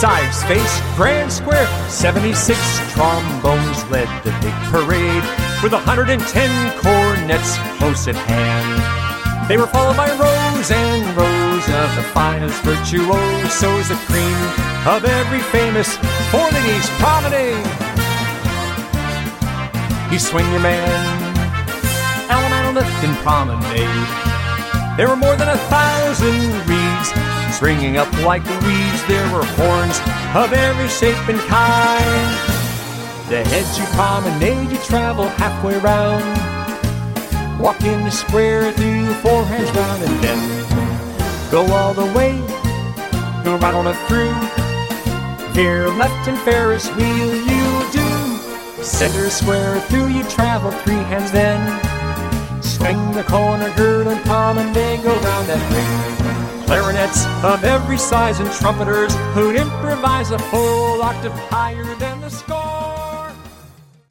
Besides Space Grand Square, 76 trombones led the big parade, with 110 cornets close at hand. They were followed by rows and rows of the finest virtuosos, the cream of every famous four-ladies promenade. You swing your man, Allemande lift and promenade. There were more than 1,000 reeds springing up like weeds. There were horns of every shape and kind. The heads you promenade, you travel halfway round. Walk in the square through four hands round, and then go all the way, go right on it through. Veer left and Ferris wheel you do. Center square through, you travel three hands then. Swing the corner, girl, and promenade, go round that ring. Clarinets of every size and trumpeters who'd improvise a full octave higher than the score.